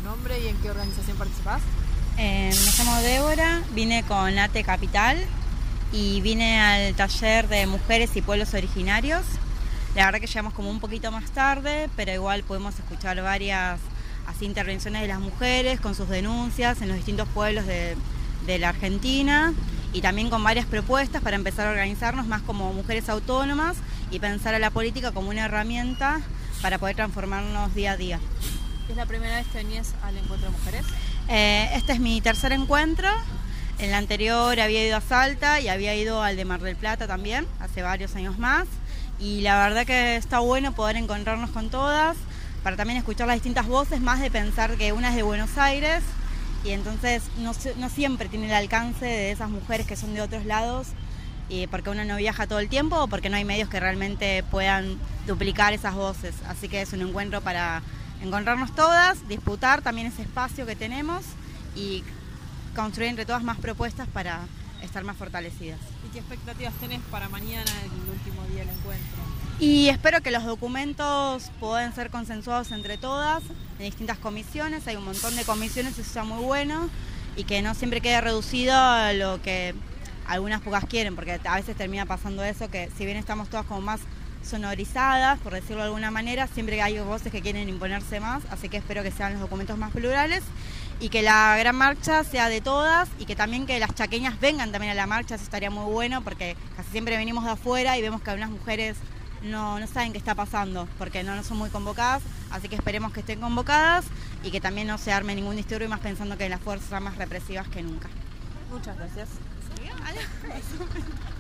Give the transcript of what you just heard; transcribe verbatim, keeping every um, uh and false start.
nombre y en qué organización participás? Eh, me llamo Débora, vine con A T E Capital y vine al taller de mujeres y pueblos originarios. La verdad que llegamos como un poquito más tarde, pero igual podemos escuchar varias así intervenciones de las mujeres con sus denuncias en los distintos pueblos de, de la Argentina, y también con varias propuestas para empezar a organizarnos más como mujeres autónomas y pensar a la política como una herramienta para poder transformarnos día a día. ¿Es la primera vez que venís al Encuentro de Mujeres? Eh, este es mi tercer encuentro. En el anterior había ido a Salta y había ido al de Mar del Plata también, hace varios años más. Y la verdad que está bueno poder encontrarnos con todas, para también escuchar las distintas voces, más de pensar que una es de Buenos Aires y entonces no, no siempre tiene el alcance de esas mujeres que son de otros lados, y porque uno no viaja todo el tiempo o porque no hay medios que realmente puedan duplicar esas voces. Así que es un encuentro para encontrarnos todas, disputar también ese espacio que tenemos y construir entre todas más propuestas para estar más fortalecidas. ¿Y qué expectativas tenés para mañana, el último día del encuentro? Y espero que los documentos puedan ser consensuados entre todas, en distintas comisiones. Hay un montón de comisiones, eso está muy bueno, y que no siempre quede reducido a lo que algunas pocas quieren, porque a veces termina pasando eso, que si bien estamos todas como más sonorizadas, por decirlo de alguna manera, siempre hay voces que quieren imponerse más, así que espero que sean los documentos más plurales y que la gran marcha sea de todas, y que también que las chaqueñas vengan también a la marcha. Eso estaría muy bueno, porque casi siempre venimos de afuera y vemos que algunas mujeres no, no saben qué está pasando, porque no, no son muy convocadas, así que esperemos que estén convocadas y que también no se arme ningún disturbio, más pensando que las fuerzas son más represivas que nunca. Muchas gracias.